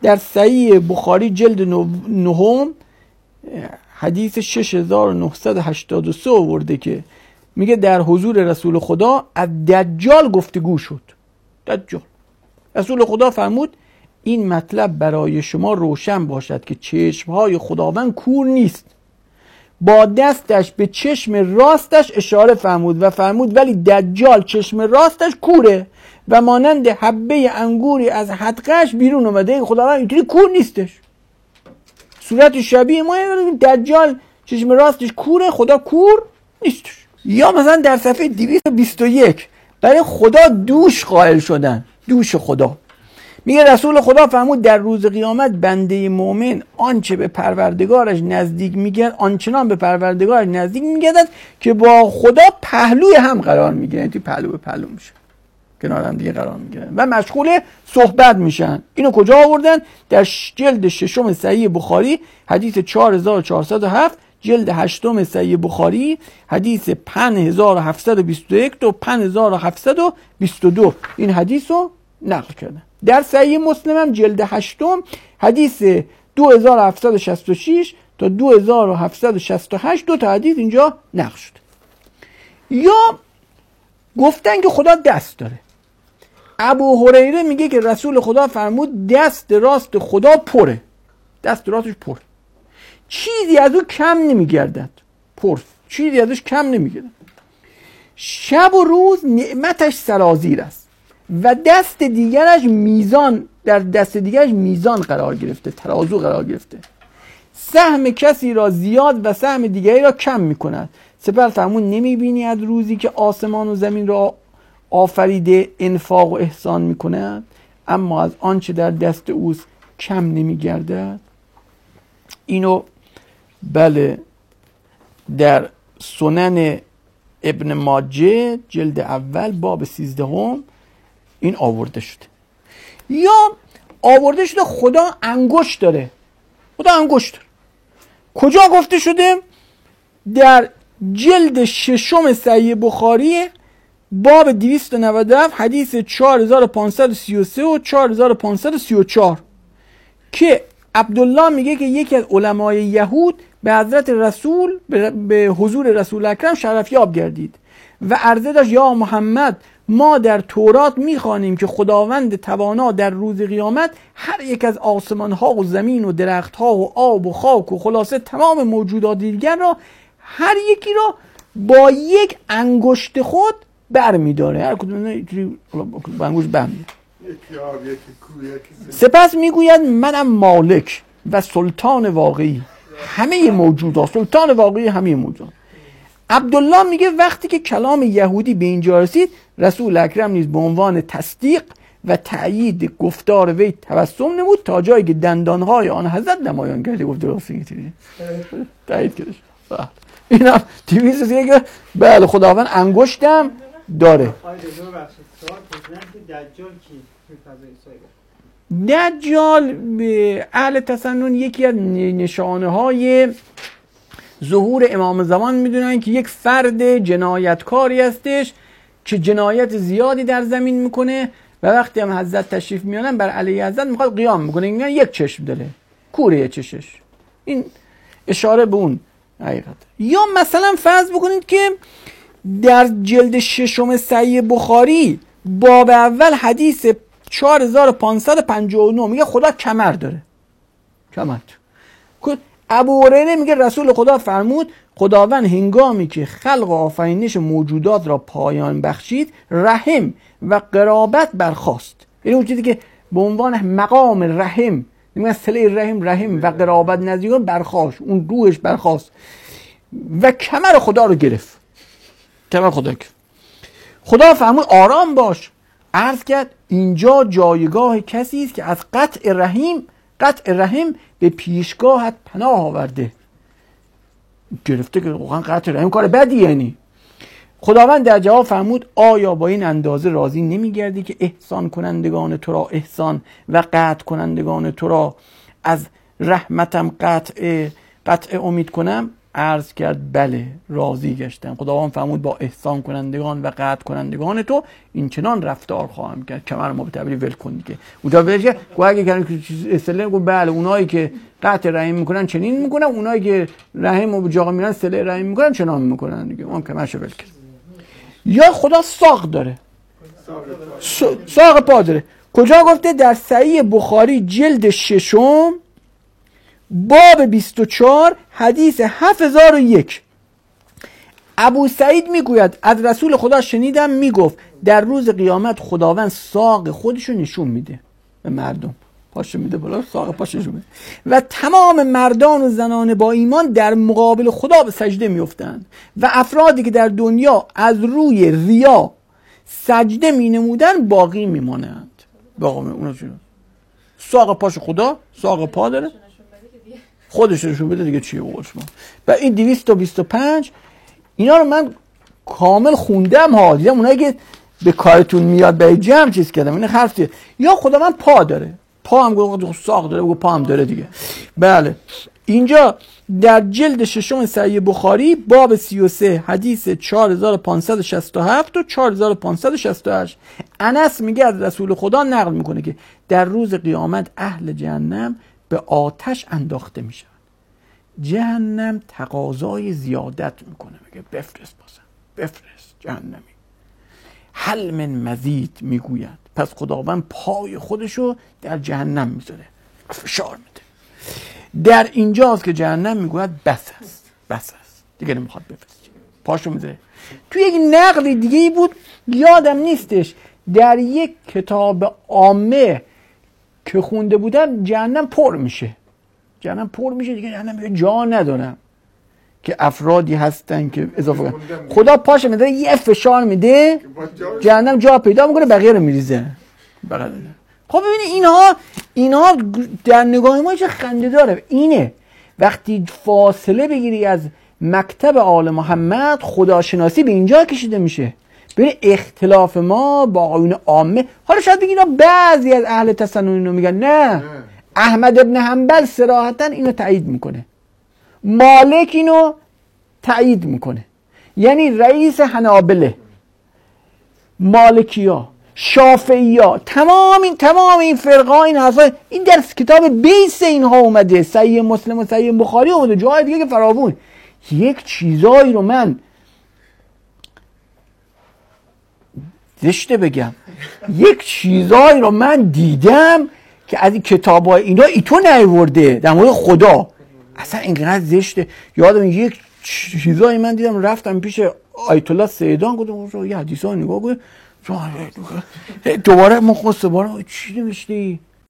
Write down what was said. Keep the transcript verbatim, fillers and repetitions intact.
در صحیح بخاری جلد نهم حدیث شش هزار و نهصد و هشتاد و سه آورده که میگه در حضور رسول خدا از دجال گفتگو شد. دجال رسول خدا فرمود این مطلب برای شما روشن باشد که چشمهای خداوند کور نیست. با دستش به چشم راستش اشاره فرمود و فرمود ولی دجال چشم راستش کوره و مانند حبه انگوری از حدقش بیرون اومده. خداوند اینطوری کور نیستش، صورت شبیه ما. دجال چشم راستش کوره، خدا کور نیستش. یا مثلا در صفحه دویست و بیست و یک برای خدا دوش قائل شدن، دوش خدا. میگه رسول خدا فرمود در روز قیامت بنده مؤمن آنچه به پروردگارش نزدیک میگرد آنچنان به پروردگارش نزدیک میگردد که با خدا پهلوی هم قرار میگیرن. توی پهلو به پهلو میشه، کنار هم دیگه قرار میگیرن و مشغول صحبت میشن. اینو کجا آوردن؟ در جلد ششم صحیح بخاری حدیث چهار هزار و چهارصد و هفت، جلد هشتم صحیح بخاری حدیث پنج هزار و هفتصد و بیست و یک تا پنج هزار و هفتصد و بیست و دو این حدیث رو نقل کردن. در صحیح مسلم هم جلد هشتم حدیث دو هزار و هفتصد و شصت و شش تا دو هزار و هفتصد و شصت و هشت دو تا حدیث اینجا نقل شد. یا گفتن که خدا دست داره. ابو هریره میگه که رسول خدا فرمود دست راست خدا پره، دست راستش پر، چیزی از او کم نمیگردد. پر چیزی ازش کم نمیگردد. شب و روز نعمتش سرازیر است و دست دیگرش میزان، در دست دیگرش میزان قرار گرفته، ترازو قرار گرفته. سهم کسی را زیاد و سهم دیگری را کم میکند. سپس فرمود نمیبینی از روزی که آسمان و زمین را آفریده انفاق و احسان میکند اما از آنچه در دست اوست کم نمیگردد. اینو بله در سنن ابن ماجه جلد اول باب سیزدهم این آورده شده. یا آورده شده خدا انگشت داره. خدا انگشت داره. کجا گفته شده؟ در جلد ششم صحیح بخاری باب دویست و نود و هفت حدیث چهار هزار و پانصد و سی و سه و چهار هزار و پانصد و سی و چهار که عبدالله میگه که یکی از علمای یهود به حضرت رسول به حضور رسول اکرم شرفیاب گردید و عرضه داشت یا محمد ما در تورات میخوانیم که خداوند توانا در روز قیامت هر یک از آسمان ها و زمین و درخت ها و آب و خاک و خلاصه تمام موجودات دیگر را هر یکی را با یک انگشت خود بر میداره. هر کدوم با انگشت بر میداره. سپس میگوید منم مالک و سلطان واقعی همه موجودات، سلطان واقعی همه موجودات. عبدالله میگه وقتی که کلام یهودی به اینجا رسید رسول اکرم نیز به عنوان تصدیق و تأیید گفتار وی تبسم نمود تا جایی که دندانهای آن حضرت نمایان کرده. گفت درست میگی تأیید کردش. اینم دویست و سی بله خداوند انگشتم داره. دجال به اهل تسنن یکی از نشانه های ظهور امام زمان میدونن که یک فرد جنایتکاری هستش که جنایت زیادی در زمین میکنه و وقتی هم حضرت تشریف میانن بر علیه حضرت میخواد قیام میکنه. میگن یک چشم داره، کوره چشش. این اشاره به اون حقیقت. یا مثلا فرض بکنید که در جلد ششم صحیح بخاری باب اول حدیث چهار هزار و پانصد و پنجاه و نه میگه خدا کمر داره. کمر. ابو هریره میگه رسول خدا فرمود خداوند هنگامی که خلق و آفرینش موجودات را پایان بخشید رحم و قرابت برخاست. یعنی اون چیزی که به عنوان مقام رحم، میگن صله رحم رحم و قرابت نزدیکان برخاست، اون روحش برخاست و کمر خدا رو گرفت. کمر خدا گرفت. خدا فرمود آرام باش. عرض کرد اینجا جایگاه کسی است که از قطع رحم قطع رحم به پیشگاهت پناه آورده. گرفته که واقعا قطع رحم کار بدی. یعنی خداوند در جواب فرمود آیا با این اندازه راضی نمیگردی که احسان کنندگان تو را احسان و قطع کنندگان تو را از رحمتم قطع قطع امید کنم؟ عرض کرد بله راضی گشتم. خداوند فرمود با احسان کنندگان و قطع کنندگان تو این چنان رفتار خواهم کرد. کمر ما به تعبیر ول کن دیگه. اونجا بهش گفت اگه کردن اصطلاح گفت بله اونایی که قطع رحم میکنن چنین میکنن، اونایی که رحم و جاقه میرن صله رحم میکنن چنان میکنن دیگه. اون کمرشو ول کرد. یا خدا ساق داره، ساق پا داره. کجا گفته؟ در صحیح بخاری جلد ششم باب بیست و چهار حدیث هفت هزار و یک. ابو سعید میگوید از رسول خدا شنیدم میگفت در روز قیامت خداوند ساق خودشو نشون میده به مردم، پاشو میده بالا، ساق پاشو نشون میده و تمام مردان و زنان با ایمان در مقابل خدا به سجده میافتند و افرادی که در دنیا از روی ریا سجده مینمودن باقی میمانند. باقی میمونن. ساق پاشو خدا ساق پا داره، خودش نشون بده دیگه چیه بقولش ما. و این دویست و بیست و پنج اینا رو من کامل خوندم ها، دیدم اونایی که به کارتون میاد به جمع چیز کردم. این حرفیه. یا خدا من پا داره، پا هم گفت ساق داره، بگو پا هم داره دیگه. بله اینجا در جلد ششم صحیح بخاری باب سی و سه حدیث چهار هزار و پانصد و شصت و هفت و چهار هزار و پانصد و شصت و هشت انس میگه از رسول خدا نقل میکنه که در روز قیامت اهل جهنم به آتش انداخته میشن. جهنم تقاضای زیادت میکنه، میگه بفرست بازم، بفرست جهنمی. هل من مزید میگوید. پس خداوند پای خودشو در جهنم میذاره، فشار میده. در اینجاست که جهنم میگوید بس است، بس است دیگه نمیخواد بفرست، پاشو میذاره. توی یک نقل دیگه ای بود یادم نیستش، در یک کتاب عامه که خونده بودم جهنم پر میشه، جهنم پر میشه دیگه، جهنم جا ندارم که افرادی هستن که اضافه کنن. خدا پاش میذاره یه فشار میده جهنم جا پیدا میکنه، بقیه رو میریزه. بقیه خب ببینید اینها اینها در نگاه ما چه خنده داره. اینه وقتی فاصله بگیری از مکتب آل محمد خداشناسی به اینجا کشیده میشه. ببین اختلاف ما با آیون عامه. حالا شاید بگید بعضی از اهل تسنن اینو میگن، نه احمد ابن حنبل صراحتا اینو تایید میکنه، مالک اینو تایید میکنه، یعنی رئیس حنابله، مالکیا، شافعیا، تمام این تمام این فرقا این حرفا این در کتاب بیس اینها اومده، صحیح مسلم و صحیح بخاری اومده، جای دیگه که فراوون. یک چیزایی رو من زشته بگم یک چیزایی رو من دیدم که از این کتابای اینا ایتو نیورده در مورد خدا، اصلا اینقدر زشته. یادم یک چیزایی من دیدم، رفتم پیش آیت الله سیدان گفتم یه حدیثا نگاه کن، دوباره مخصوص باره چی نوشتی؟